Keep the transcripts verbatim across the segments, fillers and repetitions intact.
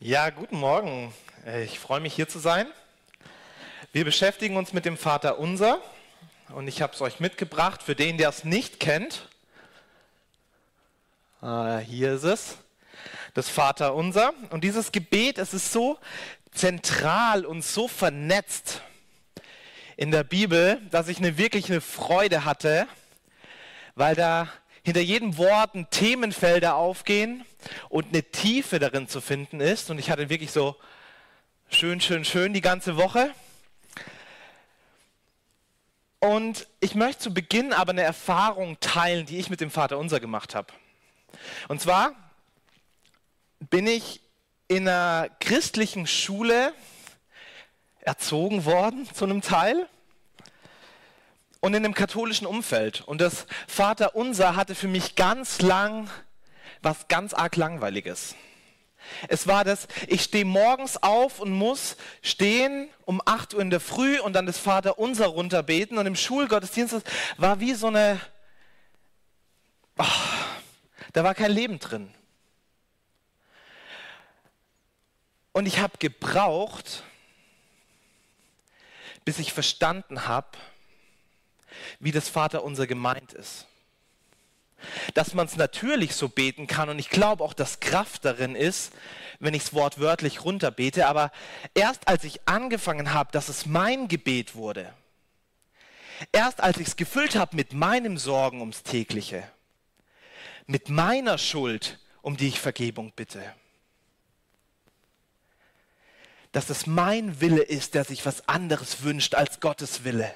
Ja, guten Morgen. Ich freue mich, hier zu sein. Wir beschäftigen uns mit dem Vater Unser und ich habe es euch mitgebracht. Für den, der es nicht kennt, ah, hier ist es, das Vater Unser. Und dieses Gebet, es ist so zentral und so vernetzt in der Bibel, dass ich eine wirklich eine Freude hatte, weil da hinter jedem Wort ein Themenfelder aufgehen und eine Tiefe darin zu finden ist. Und ich hatte wirklich so schön, schön, schön die ganze Woche. Und ich möchte zu Beginn aber eine Erfahrung teilen, die ich mit dem Vater Unser gemacht habe. Und zwar bin ich in einer christlichen Schule erzogen worden, zu einem Teil. Und in einem katholischen Umfeld. Und das Vater Unser hatte für mich ganz lang was ganz arg Langweiliges. Es war das, ich stehe morgens auf und muss stehen um acht Uhr in der Früh und dann das Vater Unser runterbeten. Und im Schulgottesdienst das war wie so eine, oh, da war kein Leben drin. Und ich habe gebraucht, bis ich verstanden habe, wie das Vaterunser gemeint ist. Dass man es natürlich so beten kann und ich glaube auch, dass Kraft darin ist, wenn ich es wortwörtlich runterbete, aber erst als ich angefangen habe, dass es mein Gebet wurde, erst als ich es gefüllt habe mit meinem Sorgen ums Tägliche, mit meiner Schuld, um die ich Vergebung bitte, dass es mein Wille ist, der sich was anderes wünscht als Gottes Wille.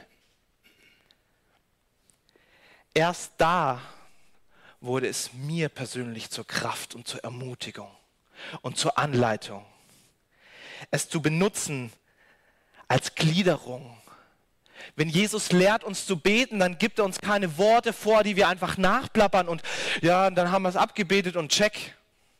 Erst da wurde es mir persönlich zur Kraft und zur Ermutigung und zur Anleitung. Es zu benutzen als Gliederung. Wenn Jesus lehrt uns zu beten, dann gibt er uns keine Worte vor, die wir einfach nachplappern und ja, dann haben wir es abgebetet und check.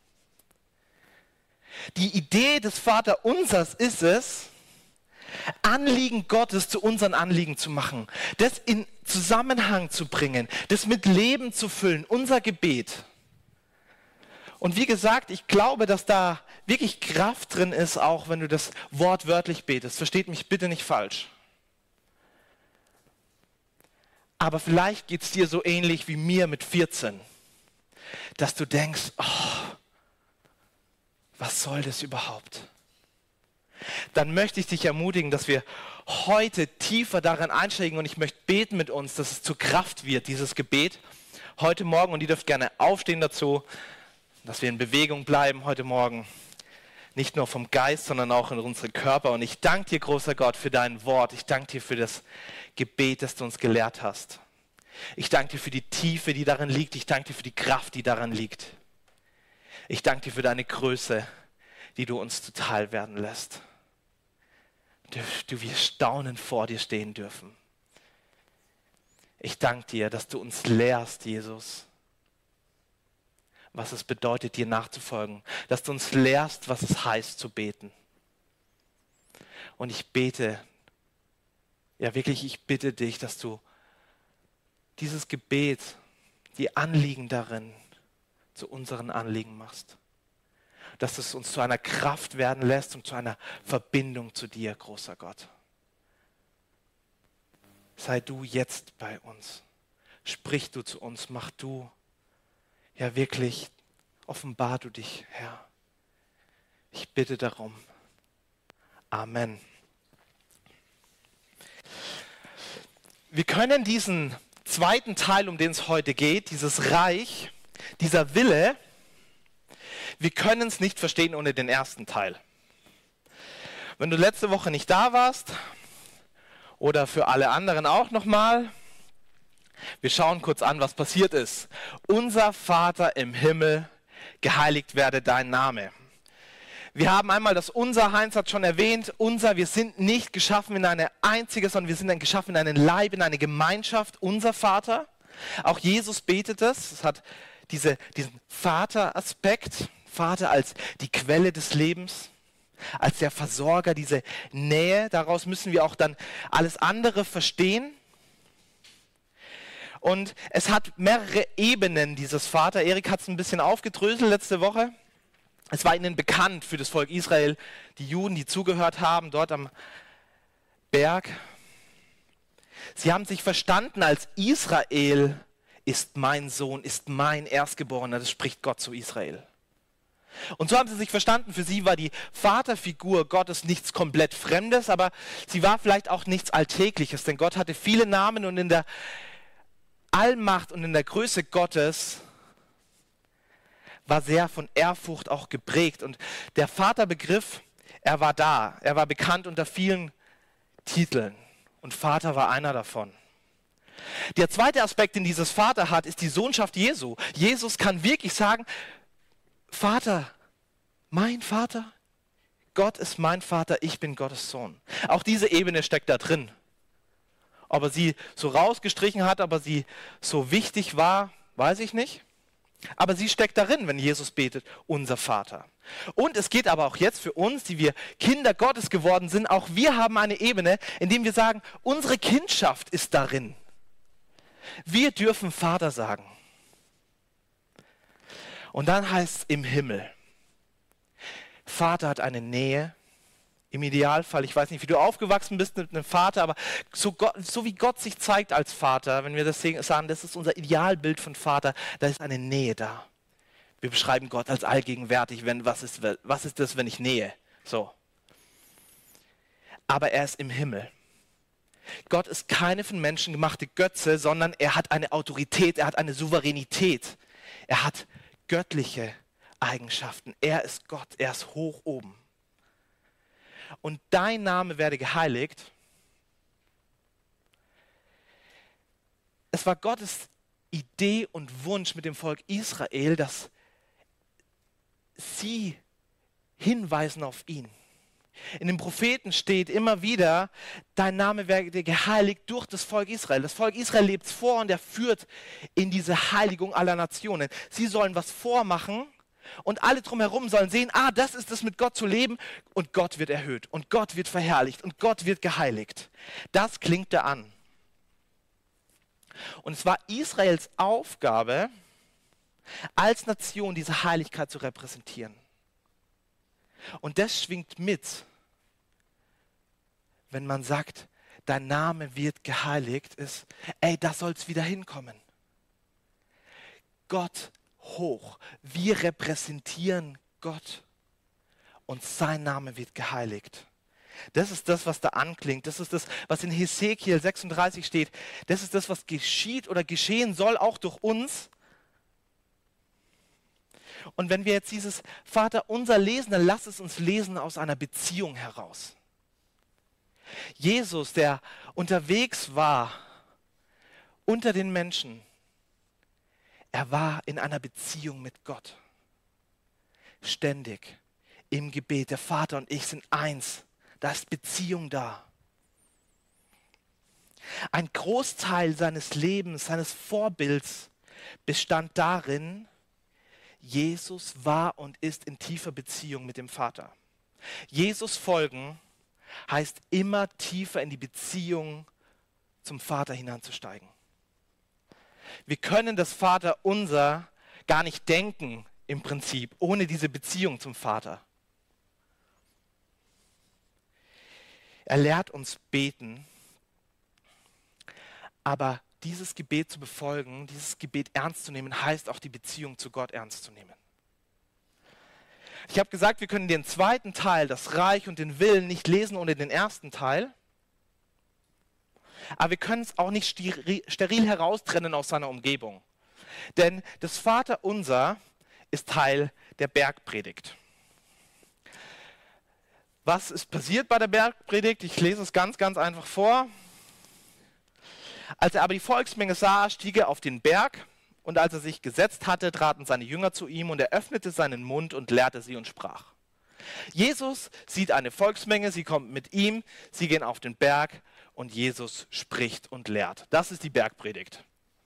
Die Idee des Vaterunsers ist es, Anliegen Gottes zu unseren Anliegen zu machen, das in Zusammenhang zu bringen, das mit Leben zu füllen, unser Gebet. Und wie gesagt, ich glaube, dass da wirklich Kraft drin ist, auch wenn du das wortwörtlich betest. Versteht mich bitte nicht falsch. Aber vielleicht geht es dir so ähnlich wie mir mit vierzehn, dass du denkst, oh, was soll das überhaupt? Dann möchte ich dich ermutigen, dass wir heute tiefer darin einsteigen und ich möchte beten mit uns, dass es zur Kraft wird, dieses Gebet heute Morgen, und ihr dürft gerne aufstehen dazu, dass wir in Bewegung bleiben heute Morgen, nicht nur vom Geist, sondern auch in unserem Körper. Und ich danke dir, großer Gott, für dein Wort. Ich danke dir für das Gebet, das du uns gelehrt hast. Ich danke dir für die Tiefe, die darin liegt. Ich danke dir für die Kraft, die daran liegt. Ich danke dir für deine Größe, die du uns zuteil werden lässt. Du, wir staunend vor dir stehen dürfen. Ich danke dir, dass du uns lehrst, Jesus, was es bedeutet, dir nachzufolgen. Dass du uns lehrst, was es heißt, zu beten. Und ich bete, ja wirklich, ich bitte dich, dass du dieses Gebet, die Anliegen darin, zu unseren Anliegen machst. Dass es uns zu einer Kraft werden lässt und zu einer Verbindung zu dir, großer Gott. Sei du jetzt bei uns. Sprich du zu uns, mach du, ja wirklich, offenbar du dich, Herr. Ich bitte darum. Amen. Wir können diesen zweiten Teil, um den es heute geht, dieses Reich, dieser Wille, wir können es nicht verstehen ohne den ersten Teil. Wenn du letzte Woche nicht da warst oder für alle anderen auch nochmal, wir schauen kurz an, was passiert ist. Unser Vater im Himmel, geheiligt werde dein Name. Wir haben einmal das Unser, Heinz hat schon erwähnt, unser, wir sind nicht geschaffen in eine einzige, sondern wir sind dann geschaffen in einen Leib, in eine Gemeinschaft, unser Vater. Auch Jesus betet es, es hat diese, diesen Vater-Aspekt. Vater als die Quelle des Lebens, als der Versorger, diese Nähe. Daraus müssen wir auch dann alles andere verstehen. Und es hat mehrere Ebenen, dieses Vater. Erik hat es ein bisschen aufgedröselt letzte Woche. Es war ihnen bekannt für das Volk Israel, die Juden, die zugehört haben, dort am Berg. Sie haben sich verstanden als Israel ist mein Sohn, ist mein Erstgeborener. Das spricht Gott zu Israel. Und so haben sie sich verstanden. Für sie war die Vaterfigur Gottes nichts komplett Fremdes, aber sie war vielleicht auch nichts Alltägliches, denn Gott hatte viele Namen und in der Allmacht und in der Größe Gottes war sehr von Ehrfurcht auch geprägt. Und der Vaterbegriff, er war da. Er war bekannt unter vielen Titeln. Und Vater war einer davon. Der zweite Aspekt, den dieses Vater hat, ist die Sohnschaft Jesu. Jesus kann wirklich sagen, Vater, mein Vater, Gott ist mein Vater, ich bin Gottes Sohn. Auch diese Ebene steckt da drin. Ob er sie so rausgestrichen hat, aber sie so wichtig war, weiß ich nicht. Aber sie steckt darin, wenn Jesus betet, unser Vater. Und es geht aber auch jetzt für uns, die wir Kinder Gottes geworden sind, auch wir haben eine Ebene, in der wir sagen, unsere Kindschaft ist darin. Wir dürfen Vater sagen. Und dann heißt es im Himmel. Vater hat eine Nähe. Im Idealfall, ich weiß nicht, wie du aufgewachsen bist mit einem Vater, aber so, Gott, so wie Gott sich zeigt als Vater, wenn wir das sagen, das ist unser Idealbild von Vater, da ist eine Nähe da. Wir beschreiben Gott als allgegenwärtig, wenn, was, ist, was ist das, wenn ich nähe? So. Aber er ist im Himmel. Gott ist keine von Menschen gemachte Götze, sondern er hat eine Autorität, er hat eine Souveränität. Er hat göttliche Eigenschaften. Er ist Gott, er ist hoch oben. Und dein Name werde geheiligt. Es war Gottes Idee und Wunsch mit dem Volk Israel, dass sie hinweisen auf ihn. In den Propheten steht immer wieder, dein Name werde geheiligt durch das Volk Israel. Das Volk Israel lebt es vor und er führt in diese Heiligung aller Nationen. Sie sollen was vormachen. Und alle drumherum sollen sehen, ah, das ist es, mit Gott zu leben. Und Gott wird erhöht und Gott wird verherrlicht und Gott wird geheiligt. Das klingt da an. Und es war Israels Aufgabe, als Nation diese Heiligkeit zu repräsentieren. Und das schwingt mit, wenn man sagt, dein Name wird geheiligt, ist, ey, da soll es wieder hinkommen. Gott hoch. Wir repräsentieren Gott und sein Name wird geheiligt. Das ist das, was da anklingt. Das ist das, was in Hesekiel sechsunddreißig steht. Das ist das, was geschieht oder geschehen soll, auch durch uns. Und wenn wir jetzt dieses Vater unser lesen, dann lass es uns lesen aus einer Beziehung heraus. Jesus, der unterwegs war unter den Menschen, er war in einer Beziehung mit Gott. Ständig im Gebet. Der Vater und ich sind eins. Da ist Beziehung da. Ein Großteil seines Lebens, seines Vorbilds bestand darin, Jesus war und ist in tiefer Beziehung mit dem Vater. Jesus folgen heißt immer tiefer in die Beziehung zum Vater hinanzusteigen. Wir können das Vaterunser gar nicht denken, im Prinzip, ohne diese Beziehung zum Vater. Er lehrt uns beten, aber dieses Gebet zu befolgen, dieses Gebet ernst zu nehmen, heißt auch die Beziehung zu Gott ernst zu nehmen. Ich habe gesagt, wir können den zweiten Teil, das Reich und den Willen, nicht lesen ohne den ersten Teil. Aber wir können es auch nicht steril heraustrennen aus seiner Umgebung. Denn das Vaterunser ist Teil der Bergpredigt. Was ist passiert bei der Bergpredigt? Ich lese es ganz, ganz einfach vor. Als er aber die Volksmenge sah, stieg er auf den Berg, und als er sich gesetzt hatte, traten seine Jünger zu ihm, und er öffnete seinen Mund und lehrte sie und sprach. Jesus sieht eine Volksmenge, sie kommt mit ihm, sie gehen auf den Berg und Jesus spricht und lehrt. Das ist die Bergpredigt.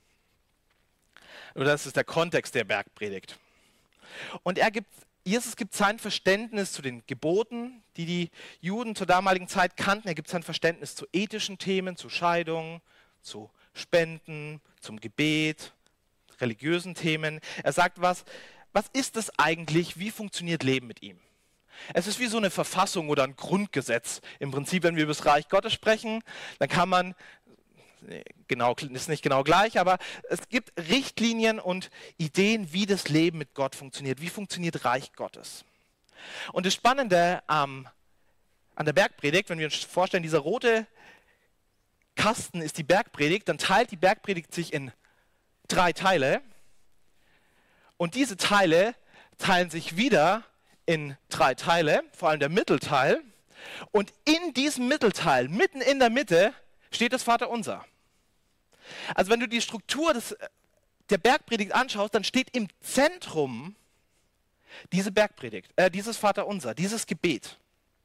Oder das ist der Kontext der Bergpredigt. Und er gibt, Jesus gibt sein Verständnis zu den Geboten, die die Juden zur damaligen Zeit kannten. Er gibt sein Verständnis zu ethischen Themen, zu Scheidung, zu Spenden, zum Gebet, religiösen Themen. Er sagt was, was ist das eigentlich? Wie funktioniert Leben mit ihm? Es ist wie so eine Verfassung oder ein Grundgesetz. Im Prinzip, wenn wir über das Reich Gottes sprechen, dann kann man, genau, ist nicht genau gleich, aber es gibt Richtlinien und Ideen, wie das Leben mit Gott funktioniert. Wie funktioniert Reich Gottes? Und das Spannende ähm, an der Bergpredigt, wenn wir uns vorstellen, dieser rote Kasten ist die Bergpredigt, dann teilt die Bergpredigt sich in drei Teile. Und diese Teile teilen sich wieder in drei Teile, vor allem der Mittelteil. Und in diesem Mittelteil, mitten in der Mitte, steht das Vaterunser. Also wenn du die Struktur des, der Bergpredigt anschaust, dann steht im Zentrum diese Bergpredigt, äh, dieses Vaterunser, dieses Gebet.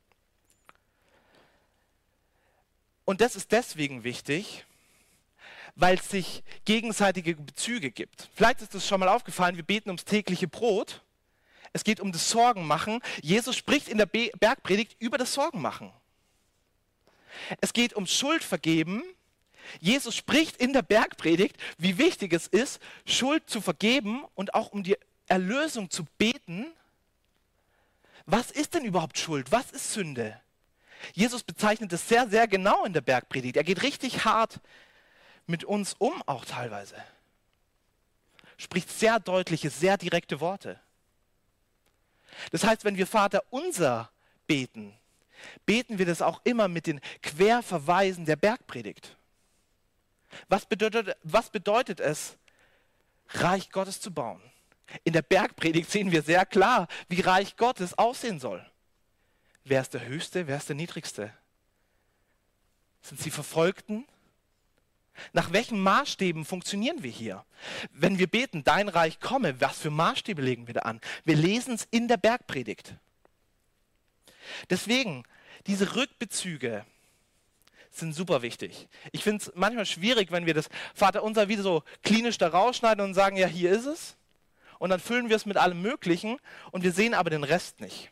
Und das ist deswegen wichtig, weil es sich gegenseitige Bezüge gibt. Vielleicht ist es schon mal aufgefallen, wir beten ums tägliche Brot. Es geht um das Sorgenmachen. Jesus spricht in der Be- Bergpredigt über das Sorgenmachen. Es geht um Schuldvergeben. Jesus spricht in der Bergpredigt, wie wichtig es ist, Schuld zu vergeben und auch um die Erlösung zu beten. Was ist denn überhaupt Schuld? Was ist Sünde? Jesus bezeichnet es sehr, sehr genau in der Bergpredigt. Er geht richtig hart mit uns um, auch teilweise. Spricht sehr deutliche, sehr direkte Worte. Das heißt, wenn wir Vater unser beten, beten wir das auch immer mit den Querverweisen der Bergpredigt. Was bedeutet, was bedeutet es, Reich Gottes zu bauen? In der Bergpredigt sehen wir sehr klar, wie Reich Gottes aussehen soll. Wer ist der Höchste, wer ist der Niedrigste? Sind sie Verfolgten? Nach welchen Maßstäben funktionieren wir hier? Wenn wir beten, dein Reich komme, was für Maßstäbe legen wir da an? Wir lesen es in der Bergpredigt. Deswegen, diese Rückbezüge sind super wichtig. Ich finde es manchmal schwierig, wenn wir das Vaterunser wieder so klinisch da rausschneiden und sagen, ja, hier ist es. Und dann füllen wir es mit allem Möglichen und wir sehen aber den Rest nicht.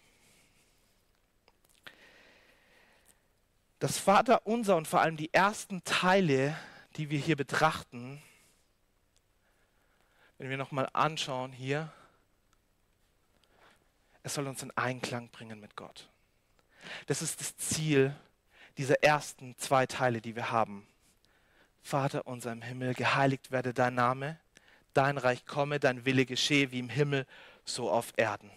Das Vaterunser und vor allem die ersten Teile, die wir hier betrachten, wenn wir nochmal anschauen hier, es soll uns in Einklang bringen mit Gott. Das ist das Ziel dieser ersten zwei Teile, die wir haben. Vater unser im Himmel, geheiligt werde dein Name, dein Reich komme, dein Wille geschehe wie im Himmel, so auf Erden.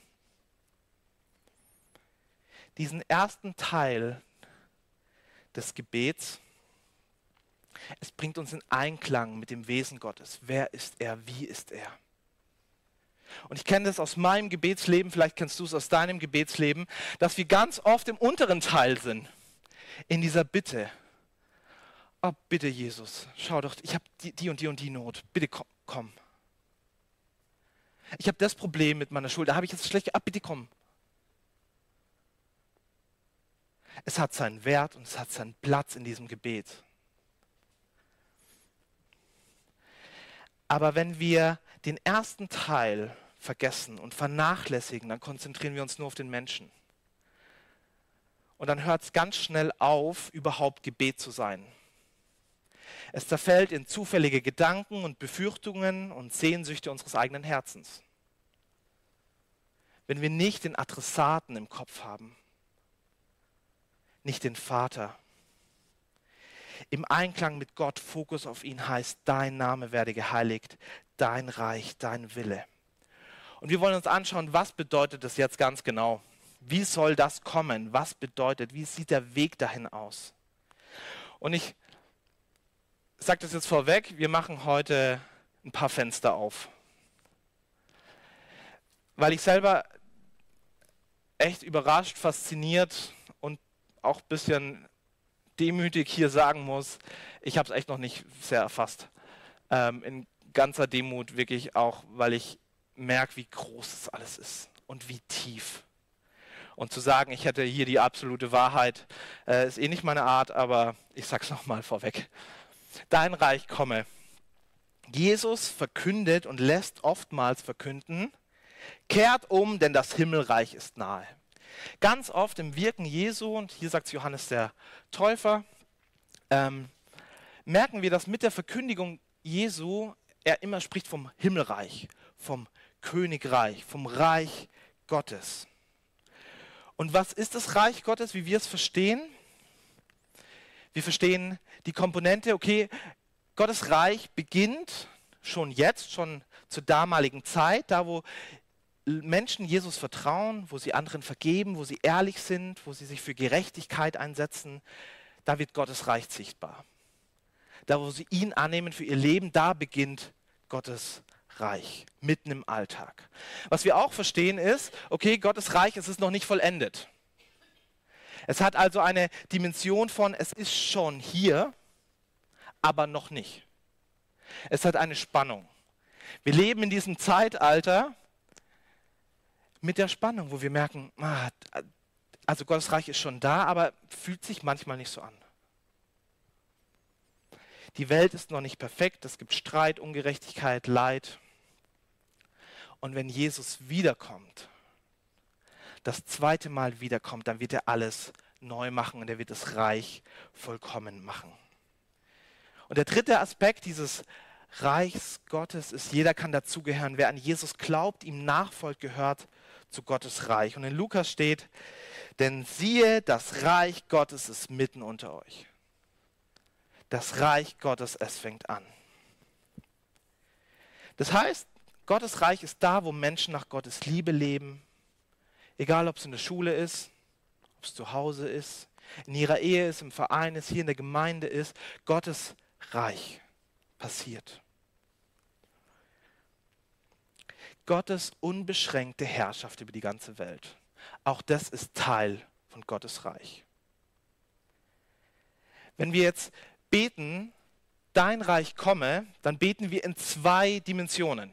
Diesen ersten Teil des Gebets, es bringt uns in Einklang mit dem Wesen Gottes. Wer ist er? Wie ist er? Und ich kenne das aus meinem Gebetsleben, vielleicht kennst du es aus deinem Gebetsleben, dass wir ganz oft im unteren Teil sind, in dieser Bitte. Oh, bitte Jesus, schau doch, ich habe die, die und die und die Not. Bitte komm. komm. Ich habe das Problem mit meiner Schuld, da habe ich jetzt schlecht, ah, bitte komm. Es hat seinen Wert und es hat seinen Platz in diesem Gebet. Aber wenn wir den ersten Teil vergessen und vernachlässigen, dann konzentrieren wir uns nur auf den Menschen. Und dann hört es ganz schnell auf, überhaupt Gebet zu sein. Es zerfällt in zufällige Gedanken und Befürchtungen und Sehnsüchte unseres eigenen Herzens. Wenn wir nicht den Adressaten im Kopf haben, nicht den Vater. Im Einklang mit Gott, Fokus auf ihn heißt, dein Name werde geheiligt, dein Reich, dein Wille. Und wir wollen uns anschauen, was bedeutet das jetzt ganz genau? Wie soll das kommen? Was bedeutet, wie sieht der Weg dahin aus? Und ich sage das jetzt vorweg, wir machen heute ein paar Fenster auf. Weil ich selber echt überrascht, fasziniert und auch ein bisschen demütig hier sagen muss, ich habe es echt noch nicht sehr erfasst. Ähm, in ganzer Demut wirklich auch, weil ich merke, wie groß das alles ist und wie tief. Und zu sagen, ich hätte hier die absolute Wahrheit, äh, ist eh nicht meine Art, aber ich sage es nochmal vorweg. Dein Reich komme. Jesus verkündet und lässt oftmals verkünden, kehrt um, denn das Himmelreich ist nahe. Ganz oft im Wirken Jesu, und hier sagt Johannes der Täufer, ähm, merken wir, dass mit der Verkündigung Jesu er immer spricht vom Himmelreich, vom Königreich, vom Reich Gottes. Und was ist das Reich Gottes, wie wir es verstehen? Wir verstehen die Komponente, okay, Gottes Reich beginnt schon jetzt, schon zur damaligen Zeit, da wo Menschen Jesus vertrauen, wo sie anderen vergeben, wo sie ehrlich sind, wo sie sich für Gerechtigkeit einsetzen, da wird Gottes Reich sichtbar. Da wo sie ihn annehmen für ihr Leben, da beginnt Gottes Reich, mitten im Alltag. Was wir auch verstehen ist, okay, Gottes Reich, es ist noch nicht vollendet. Es hat also eine Dimension von, es ist schon hier, aber noch nicht. Es hat eine Spannung. Wir leben in diesem Zeitalter mit der Spannung, wo wir merken, also Gottes Reich ist schon da, aber fühlt sich manchmal nicht so an. Die Welt ist noch nicht perfekt, es gibt Streit, Ungerechtigkeit, Leid. Und wenn Jesus wiederkommt, das zweite Mal wiederkommt, dann wird er alles neu machen und er wird das Reich vollkommen machen. Und der dritte Aspekt dieses Reichs Gottes ist, jeder kann dazugehören. Wer an Jesus glaubt, ihm nachfolgt, gehört zu Gottes Reich. Und in Lukas steht, denn siehe, das Reich Gottes ist mitten unter euch. Das Reich Gottes, es fängt an. Das heißt, Gottes Reich ist da, wo Menschen nach Gottes Liebe leben. Egal, ob es in der Schule ist, ob es zu Hause ist, in ihrer Ehe ist, im Verein ist, hier in der Gemeinde ist. Gottes Reich passiert. Gottes unbeschränkte Herrschaft über die ganze Welt. Auch das ist Teil von Gottes Reich. Wenn wir jetzt beten, dein Reich komme, dann beten wir in zwei Dimensionen.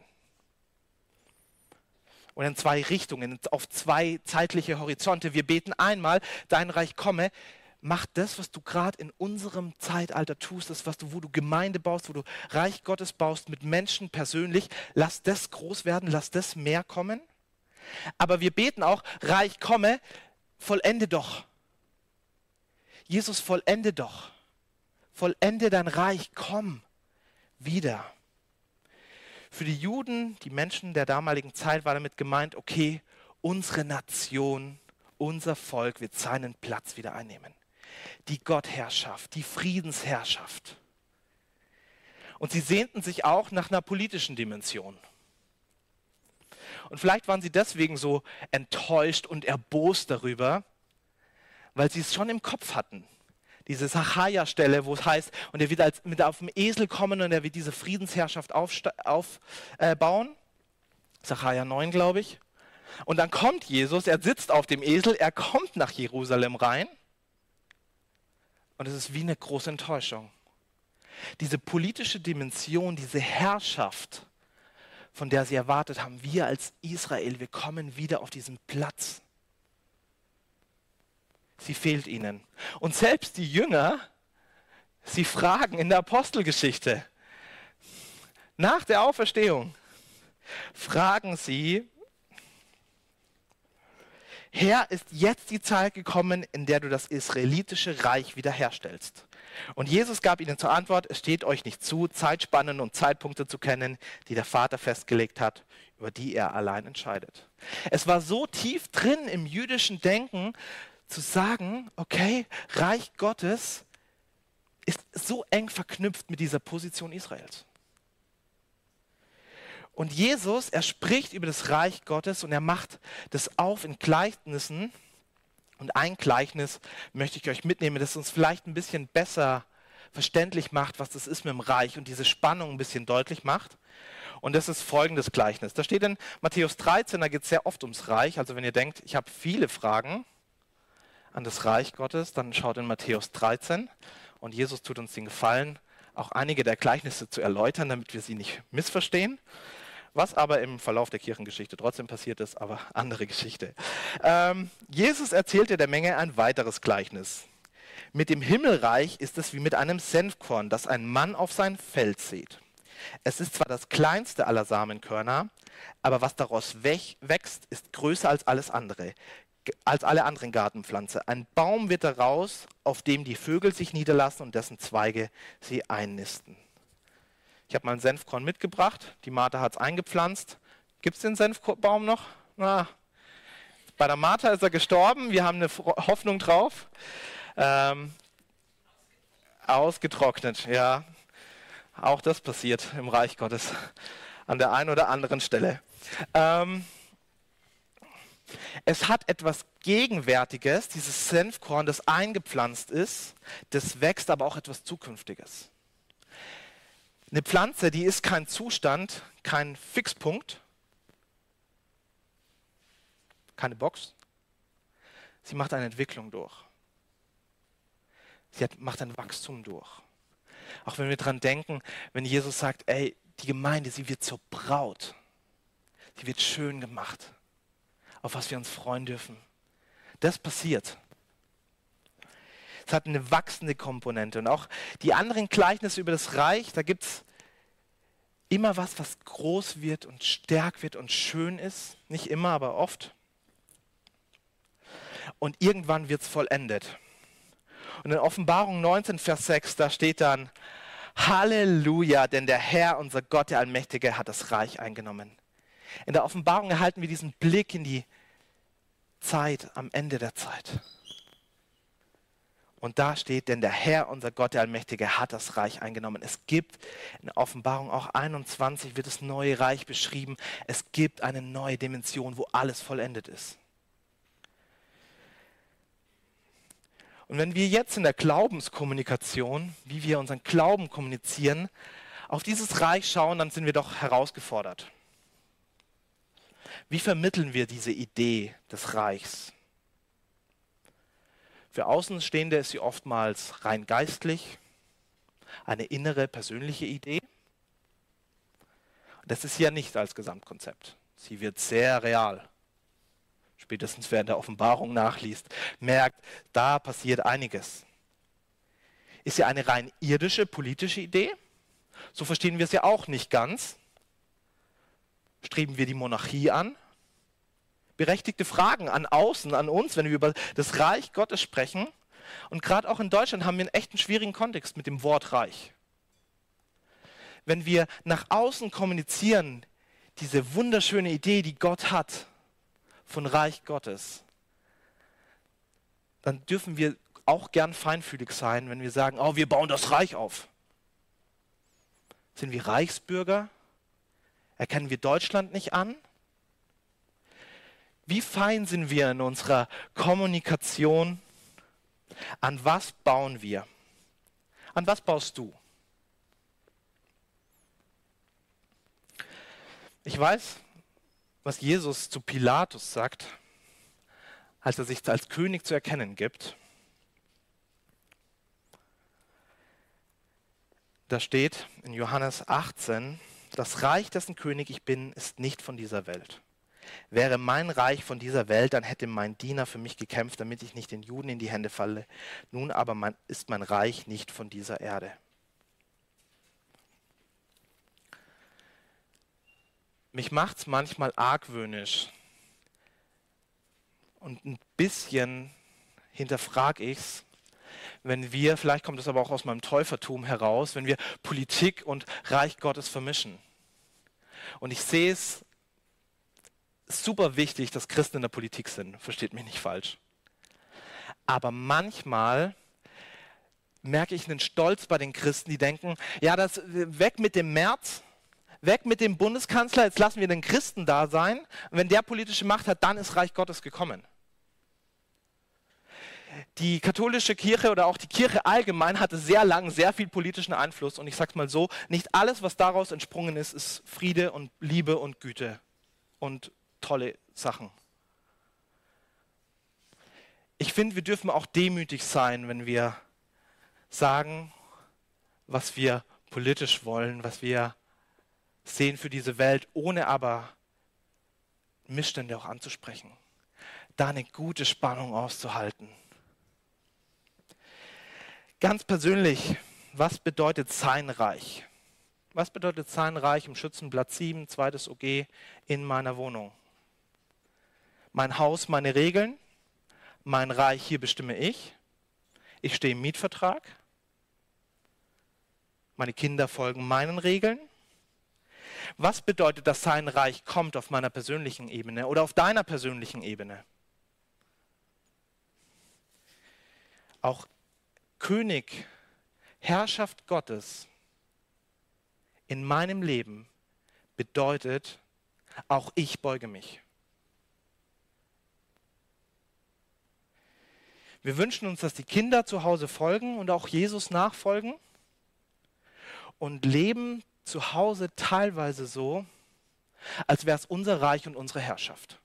Oder in zwei Richtungen, auf zwei zeitliche Horizonte. Wir beten einmal, dein Reich komme, mach das, was du gerade in unserem Zeitalter tust, das, was du, wo du Gemeinde baust, wo du Reich Gottes baust, mit Menschen persönlich, lass das groß werden, lass das mehr kommen. Aber wir beten auch, Reich komme, vollende doch. Jesus, vollende doch. Vollende dein Reich, komm wieder. Für die Juden, die Menschen der damaligen Zeit, war damit gemeint, okay, unsere Nation, unser Volk wird seinen Platz wieder einnehmen. Die Gottherrschaft, die Friedensherrschaft. Und sie sehnten sich auch nach einer politischen Dimension. Und vielleicht waren sie deswegen so enttäuscht und erbost darüber, weil sie es schon im Kopf hatten. Diese Sacharja-Stelle, wo es heißt, und er wird als, mit auf dem Esel kommen und er wird diese Friedensherrschaft aufbauen. Auf, äh, Sacharja neun, glaube ich. Und dann kommt Jesus, er sitzt auf dem Esel, er kommt nach Jerusalem rein. Und es ist wie eine große Enttäuschung. Diese politische Dimension, diese Herrschaft, von der sie erwartet haben, wir als Israel, wir kommen wieder auf diesen Platz. Sie fehlt ihnen. Und selbst die Jünger, sie fragen in der Apostelgeschichte, nach der Auferstehung, fragen sie, Herr, ist jetzt die Zeit gekommen, in der du das israelitische Reich wiederherstellst? Und Jesus gab ihnen zur Antwort, es steht euch nicht zu, Zeitspannen und Zeitpunkte zu kennen, die der Vater festgelegt hat, über die er allein entscheidet. Es war so tief drin im jüdischen Denken, zu sagen, okay, Reich Gottes ist so eng verknüpft mit dieser Position Israels. Und Jesus, er spricht über das Reich Gottes und er macht das auf in Gleichnissen. Und ein Gleichnis möchte ich euch mitnehmen, das uns vielleicht ein bisschen besser verständlich macht, was das ist mit dem Reich und diese Spannung ein bisschen deutlich macht. Und das ist folgendes Gleichnis. Da steht in Matthäus dreizehn, da geht es sehr oft ums Reich. Also wenn ihr denkt, ich habe viele Fragen an das Reich Gottes, dann schaut in Matthäus dreizehn. Und Jesus tut uns den Gefallen, auch einige der Gleichnisse zu erläutern, damit wir sie nicht missverstehen. Was aber im Verlauf der Kirchengeschichte trotzdem passiert ist, aber andere Geschichte. Ähm, Jesus erzählte der Menge ein weiteres Gleichnis. Mit dem Himmelreich ist es wie mit einem Senfkorn, das ein Mann auf sein Feld sät. Es ist zwar das kleinste aller Samenkörner, aber was daraus wächst, ist größer als alles andere, als alle anderen Gartenpflanzen. Ein Baum wird daraus, auf dem die Vögel sich niederlassen und dessen Zweige sie einnisten. Ich habe mal ein Senfkorn mitgebracht, die Martha hat es eingepflanzt, Gibt es den Senfbaum noch? Na, bei der Martha ist er gestorben, wir haben eine Hoffnung drauf. Ähm, ausgetrocknet, ja. Auch das passiert im Reich Gottes an der einen oder anderen Stelle. Ähm, es hat etwas Gegenwärtiges, dieses Senfkorn, das eingepflanzt ist, das wächst aber auch etwas Zukünftiges. Eine Pflanze, die ist kein Zustand, kein Fixpunkt, keine Box. Sie macht eine Entwicklung durch. Sie hat, macht ein Wachstum durch. Auch wenn wir daran denken, wenn Jesus sagt, ey, die Gemeinde, sie wird zur Braut. Sie wird schön gemacht, auf was wir uns freuen dürfen. Das passiert. Es hat eine wachsende Komponente. Und auch die anderen Gleichnisse über das Reich, da gibt es immer was, was groß wird und stark wird und schön ist. Nicht immer, aber oft. Und irgendwann wird es vollendet. Und in Offenbarung neunzehn, Vers sechs, da steht dann, Halleluja, denn der Herr, unser Gott, der Allmächtige, hat das Reich eingenommen. In der Offenbarung erhalten wir diesen Blick in die Zeit, am Ende der Zeit. Und da steht, denn der Herr, unser Gott, der Allmächtige, hat das Reich eingenommen. Es gibt in der Offenbarung auch einundzwanzig, wird das neue Reich beschrieben. Es gibt eine neue Dimension, wo alles vollendet ist. Und wenn wir jetzt in der Glaubenskommunikation, wie wir unseren Glauben kommunizieren, auf dieses Reich schauen, dann sind wir doch herausgefordert. Wie vermitteln wir diese Idee des Reichs? Für Außenstehende ist sie oftmals rein geistlich, eine innere, persönliche Idee. Und das ist ja nicht als Gesamtkonzept. Sie wird sehr real. Spätestens wer in der Offenbarung nachliest, merkt, da passiert einiges. Ist ja eine rein irdische, politische Idee? So verstehen wir es ja auch nicht ganz. Streben wir die Monarchie an? Berechtigte Fragen an außen, an uns, wenn wir über das Reich Gottes sprechen. Und gerade auch in Deutschland haben wir einen echten schwierigen Kontext mit dem Wort Reich. Wenn wir nach außen kommunizieren, diese wunderschöne Idee, die Gott hat, von Reich Gottes, dann dürfen wir auch gern feinfühlig sein, wenn wir sagen, oh, wir bauen das Reich auf. Sind wir Reichsbürger? Erkennen wir Deutschland nicht an? Wie fein sind wir in unserer Kommunikation? An was bauen wir? An was baust du? Ich weiß, was Jesus zu Pilatus sagt, als er sich als König zu erkennen gibt. Da steht in Johannes achtzehn, das Reich, dessen König ich bin, ist nicht von dieser Welt. Wäre mein Reich von dieser Welt, dann hätte mein Diener für mich gekämpft, damit ich nicht den Juden in die Hände falle. Nun aber mein, ist mein Reich nicht von dieser Erde. Mich macht es manchmal argwöhnisch und ein bisschen hinterfrage ich es, wenn wir, vielleicht kommt es aber auch aus meinem Täufertum heraus, wenn wir Politik und Reich Gottes vermischen. Und ich sehe es super wichtig, dass Christen in der Politik sind, versteht mich nicht falsch. Aber manchmal merke ich einen Stolz bei den Christen, die denken, ja, das weg mit dem März, weg mit dem Bundeskanzler, jetzt lassen wir den Christen da sein. Und wenn der politische Macht hat, dann ist Reich Gottes gekommen. Die katholische Kirche oder auch die Kirche allgemein hatte sehr lang sehr viel politischen Einfluss. Und ich sage es mal so, nicht alles, was daraus entsprungen ist, ist Friede und Liebe und Güte und tolle Sachen. Ich finde, wir dürfen auch demütig sein, wenn wir sagen, was wir politisch wollen, was wir sehen für diese Welt, ohne aber Missstände auch anzusprechen. Da eine gute Spannung auszuhalten. Ganz persönlich, was bedeutet sein Reich? Was bedeutet sein Reich im Schützenblatt sieben, zweites O G, in meiner Wohnung? Mein Haus, meine Regeln, mein Reich, hier bestimme ich. Ich stehe im Mietvertrag. Meine Kinder folgen meinen Regeln. Was bedeutet, dass sein Reich kommt auf meiner persönlichen Ebene oder auf deiner persönlichen Ebene? Auch König, Herrschaft Gottes in meinem Leben bedeutet, auch ich beuge mich. Wir wünschen uns, dass die Kinder zu Hause folgen und auch Jesus nachfolgen und leben zu Hause teilweise so, als wäre es unser Reich und unsere Herrschaft.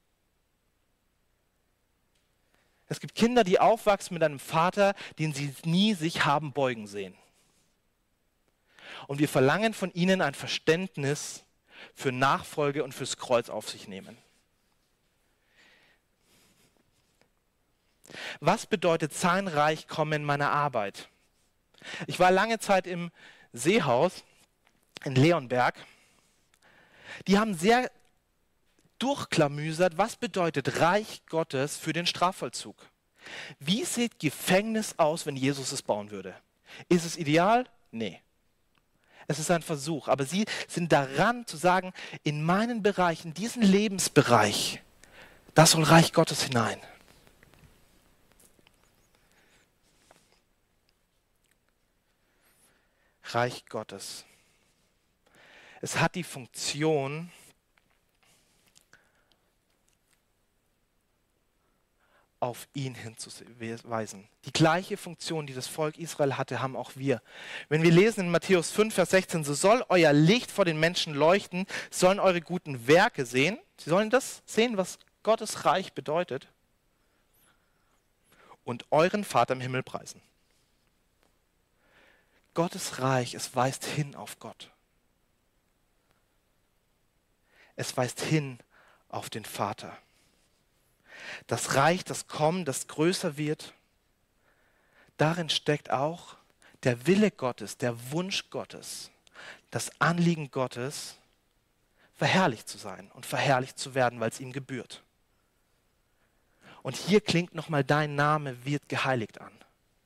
Es gibt Kinder, die aufwachsen mit einem Vater, den sie nie sich haben beugen sehen. Und wir verlangen von ihnen ein Verständnis für Nachfolge und fürs Kreuz auf sich nehmen. Was bedeutet sein Reich kommen in meiner Arbeit? Ich war lange Zeit im Seehaus in Leonberg. Die haben sehr durchklamüsert, was bedeutet Reich Gottes für den Strafvollzug? Wie sieht Gefängnis aus, wenn Jesus es bauen würde? Ist es ideal? Nee. Es ist ein Versuch, aber sie sind daran zu sagen, in meinen Bereich, in diesen Lebensbereich, da soll Reich Gottes hinein. Reich Gottes. Es hat die Funktion, auf ihn hinzuweisen. Die gleiche Funktion, die das Volk Israel hatte, haben auch wir. Wenn wir lesen in Matthäus fünf, Vers sechzehn, so soll euer Licht vor den Menschen leuchten, sollen eure guten Werke sehen. Sie sollen das sehen, was Gottes Reich bedeutet. Und euren Vater im Himmel preisen. Gottes Reich, es weist hin auf Gott. Es weist hin auf den Vater. Das Reich, das kommt, das größer wird, darin steckt auch der Wille Gottes, der Wunsch Gottes, das Anliegen Gottes, verherrlicht zu sein und verherrlicht zu werden, weil es ihm gebührt. Und hier klingt nochmal, dein Name wird geheiligt an.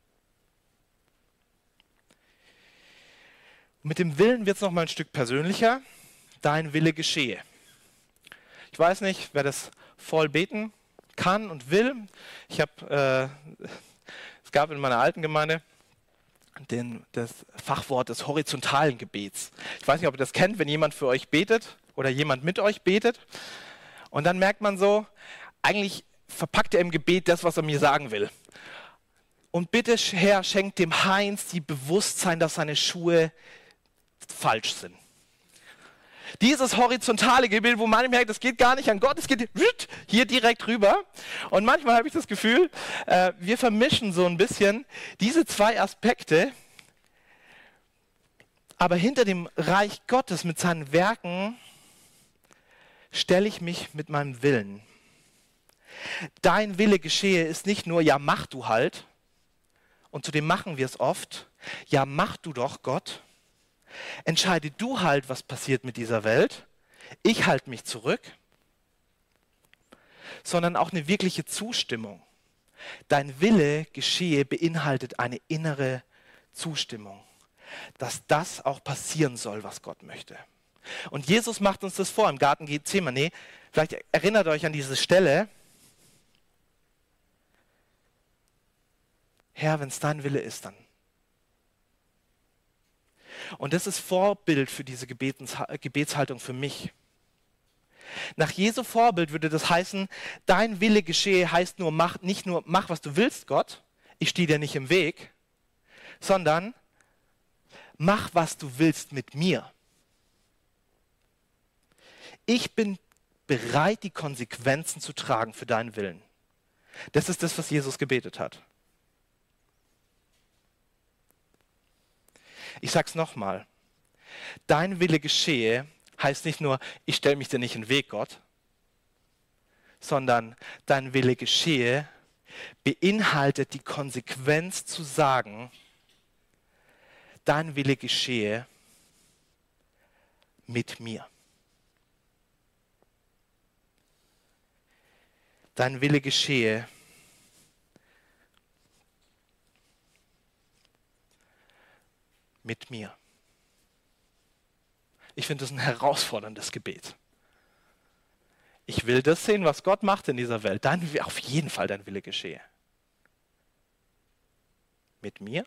Mit dem Willen wird es nochmal ein Stück persönlicher. Dein Wille geschehe. Ich weiß nicht, wer das voll beten kann und will. Ich habe, äh, es gab in meiner alten Gemeinde den, das Fachwort des horizontalen Gebets. Ich weiß nicht, ob ihr das kennt, wenn jemand für euch betet oder jemand mit euch betet. Und dann merkt man so, eigentlich verpackt er im Gebet das, was er mir sagen will. Und bitte, Herr, schenkt dem Heinz die Bewusstsein, dass seine Schuhe falsch sind. Dieses horizontale Gebet, wo man merkt, das geht gar nicht an Gott, es geht hier direkt rüber. Und manchmal habe ich das Gefühl, äh, wir vermischen so ein bisschen diese zwei Aspekte, aber hinter dem Reich Gottes mit seinen Werken stelle ich mich mit meinem Willen. Dein Wille geschehe ist nicht nur, ja, mach du halt, und zu dem machen wir es oft, ja, mach du doch, Gott. Entscheide du halt, was passiert mit dieser Welt. Ich halte mich zurück. Sondern auch eine wirkliche Zustimmung. Dein Wille geschehe beinhaltet eine innere Zustimmung, dass das auch passieren soll, was Gott möchte. Und Jesus macht uns das vor im Garten Gethsemane. Vielleicht erinnert euch an diese Stelle. Herr, wenn es dein Wille ist, dann. Und das ist Vorbild für diese Gebetshaltung für mich. Nach Jesu Vorbild würde das heißen, dein Wille geschehe heißt nur, mach, nicht nur, mach, was du willst, Gott, ich stehe dir nicht im Weg, sondern mach, was du willst mit mir. Ich bin bereit, die Konsequenzen zu tragen für deinen Willen. Das ist das, was Jesus gebetet hat. Ich sage es nochmal. Dein Wille geschehe heißt nicht nur, ich stelle mich dir nicht in den Weg, Gott, sondern dein Wille geschehe beinhaltet die Konsequenz zu sagen, dein Wille geschehe mit mir. Dein Wille geschehe mit mir. Ich finde das ein herausforderndes Gebet. Ich will das sehen, was Gott macht in dieser Welt. Dein, auf jeden Fall dein Wille geschehe. Mit mir?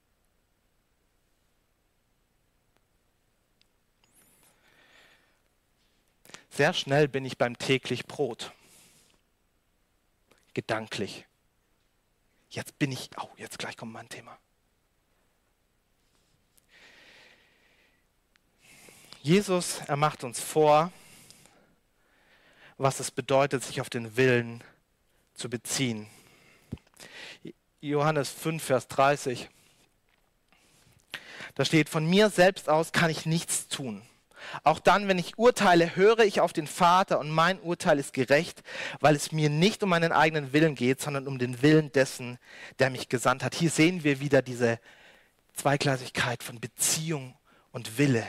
Sehr schnell bin ich beim täglich Brot. Gedanklich. Jetzt bin ich, oh, jetzt gleich kommt mein Thema. Jesus, er macht uns vor, was es bedeutet, sich auf den Willen zu beziehen. Johannes fünf, Vers dreißig. Da steht, von mir selbst aus kann ich nichts tun. Auch dann, wenn ich urteile, höre ich auf den Vater und mein Urteil ist gerecht, weil es mir nicht um meinen eigenen Willen geht, sondern um den Willen dessen, der mich gesandt hat. Hier sehen wir wieder diese Zweigleisigkeit von Beziehung und Wille.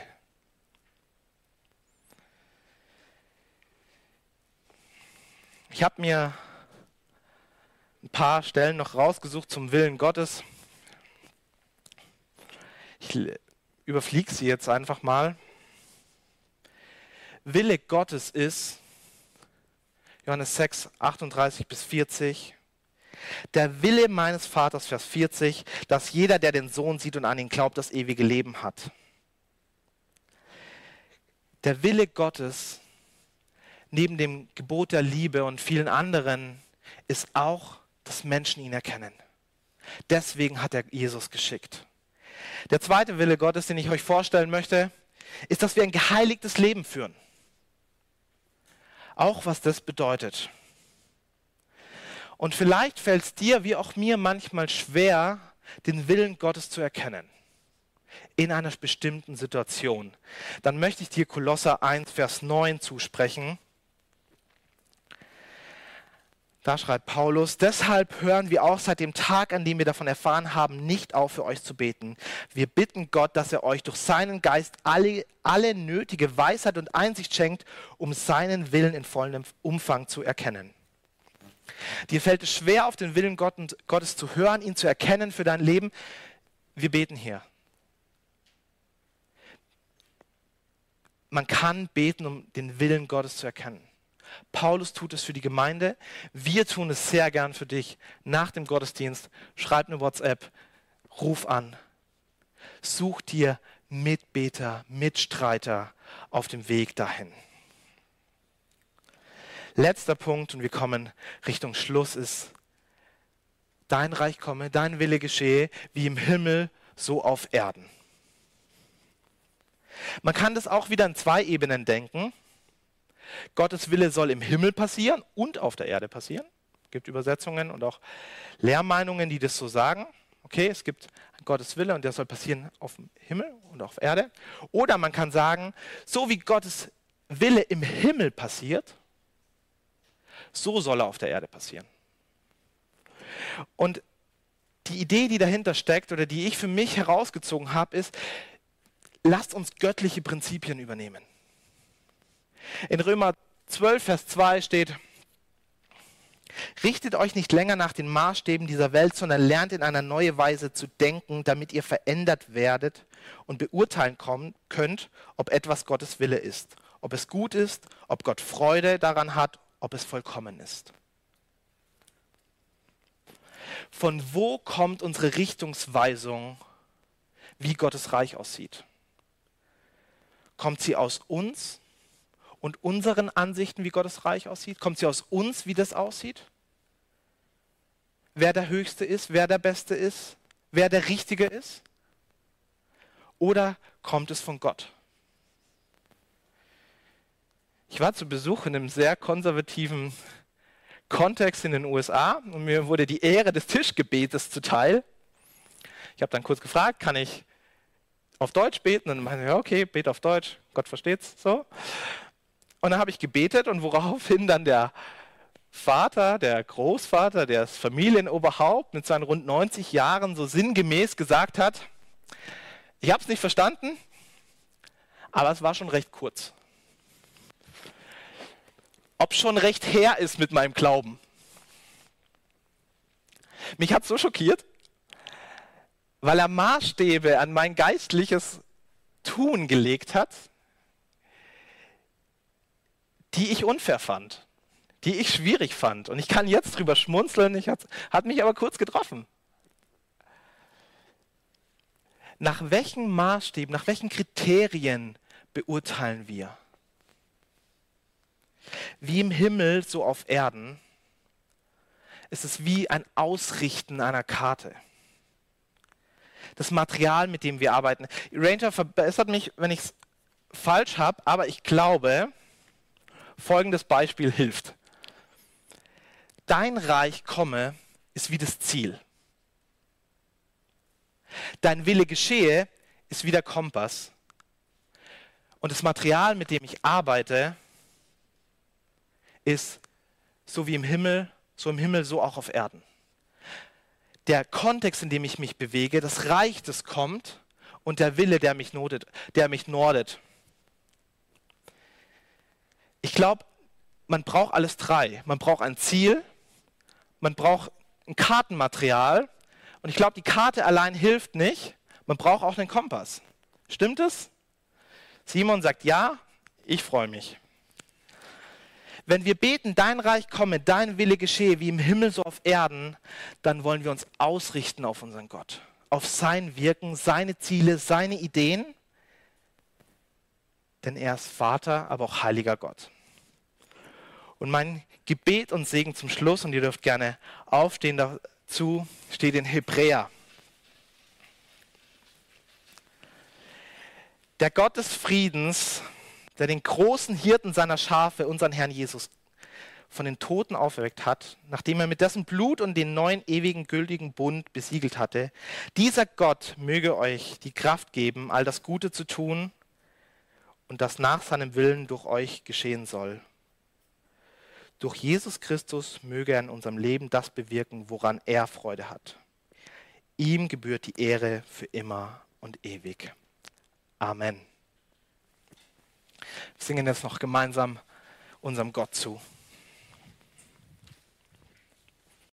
Ich habe mir ein paar Stellen noch rausgesucht zum Willen Gottes. Ich überfliege sie jetzt einfach mal. Wille Gottes ist, Johannes sechs, achtunddreißig bis vierzig, der Wille meines Vaters, Vers vierzig, dass jeder, der den Sohn sieht und an ihn glaubt, das ewige Leben hat. Der Wille Gottes, neben dem Gebot der Liebe und vielen anderen, ist auch, dass Menschen ihn erkennen. Deswegen hat er Jesus geschickt. Der zweite Wille Gottes, den ich euch vorstellen möchte, ist, dass wir ein geheiligtes Leben führen. Auch was das bedeutet. Und vielleicht fällt es dir, wie auch mir, manchmal schwer, den Willen Gottes zu erkennen. In einer bestimmten Situation. Dann möchte ich dir Kolosser eins, Vers neun zusprechen. Da schreibt Paulus, deshalb hören wir auch seit dem Tag, an dem wir davon erfahren haben, nicht auf, für euch zu beten. Wir bitten Gott, dass er euch durch seinen Geist alle, alle nötige Weisheit und Einsicht schenkt, um seinen Willen in vollem Umfang zu erkennen. Dir fällt es schwer, auf den Willen Gottes zu hören, ihn zu erkennen für dein Leben. Wir beten hier. Man kann beten, um den Willen Gottes zu erkennen. Paulus tut es für die Gemeinde. Wir tun es sehr gern für dich. Nach dem Gottesdienst schreib eine WhatsApp, ruf an. Such dir Mitbeter, Mitstreiter auf dem Weg dahin. Letzter Punkt, und wir kommen Richtung Schluss, ist, dein Reich komme, dein Wille geschehe, wie im Himmel, so auf Erden. Man kann das auch wieder in zwei Ebenen denken. Gottes Wille soll im Himmel passieren und auf der Erde passieren. Es gibt Übersetzungen und auch Lehrmeinungen, die das so sagen. Okay, es gibt Gottes Wille und der soll passieren auf dem Himmel und auf Erde. Oder man kann sagen, so wie Gottes Wille im Himmel passiert, so soll er auf der Erde passieren. Und die Idee, die dahinter steckt oder die ich für mich herausgezogen habe, ist, lasst uns göttliche Prinzipien übernehmen. In Römer zwölf, Vers zwei steht, richtet euch nicht länger nach den Maßstäben dieser Welt, sondern lernt in einer neuen Weise zu denken, damit ihr verändert werdet und beurteilen könnt, ob etwas Gottes Wille ist, ob es gut ist, ob Gott Freude daran hat, ob es vollkommen ist. Von wo kommt unsere Richtungsweisung, wie Gottes Reich aussieht? Kommt sie aus uns und unseren Ansichten, wie Gottes Reich aussieht? Kommt sie aus uns, wie das aussieht? Wer der Höchste ist, wer der Beste ist, wer der Richtige ist? Oder kommt es von Gott? Ich war zu Besuch in einem sehr konservativen Kontext in den U S A und mir wurde die Ehre des Tischgebetes zuteil. Ich habe dann kurz gefragt, kann ich auf Deutsch beten? Und dann meinte ich, ja, okay, bete auf Deutsch, Gott versteht's, so. Und dann habe ich gebetet und woraufhin dann der Vater, der Großvater, der Familienoberhaupt mit seinen rund neunzig Jahren so sinngemäß gesagt hat, ich habe es nicht verstanden, aber es war schon recht kurz. Ob schon recht her ist mit meinem Glauben. Mich hat es so schockiert, weil er Maßstäbe an mein geistliches Tun gelegt hat, die ich unfair fand, die ich schwierig fand. Und ich kann jetzt drüber schmunzeln, ich hat, hat mich aber kurz getroffen. Nach welchen Maßstäben, nach welchen Kriterien beurteilen wir? Wie im Himmel, so auf Erden, ist es wie ein Ausrichten einer Karte. Das Material, mit dem wir arbeiten. Ranger verbessert mich, wenn ich es falsch habe, aber ich glaube, folgendes Beispiel hilft. Dein Reich komme ist wie das Ziel. Dein Wille geschehe ist wie der Kompass. Und das Material, mit dem ich arbeite, ist so wie im Himmel, so im Himmel, so auch auf Erden. Der Kontext, in dem ich mich bewege, das Reich, das kommt, und der Wille, der mich notet, der mich nordet. Ich glaube, man braucht alles drei. Man braucht ein Ziel, man braucht ein Kartenmaterial, und ich glaube, die Karte allein hilft nicht. Man braucht auch einen Kompass. Stimmt es? Simon sagt ja, ich freue mich. Wenn wir beten, dein Reich komme, dein Wille geschehe, wie im Himmel so auf Erden, dann wollen wir uns ausrichten auf unseren Gott, auf sein Wirken, seine Ziele, seine Ideen, denn er ist Vater, aber auch heiliger Gott. Und mein Gebet und Segen zum Schluss, und ihr dürft gerne aufstehen dazu, steht in Hebräer. Der Gott des Friedens, der den großen Hirten seiner Schafe, unseren Herrn Jesus, von den Toten auferweckt hat, nachdem er mit dessen Blut und den neuen ewigen gültigen Bund besiegelt hatte, dieser Gott möge euch die Kraft geben, all das Gute zu tun und das nach seinem Willen durch euch geschehen soll. Durch Jesus Christus möge er in unserem Leben das bewirken, woran er Freude hat. Ihm gebührt die Ehre für immer und ewig. Amen. Wir singen jetzt noch gemeinsam unserem Gott zu.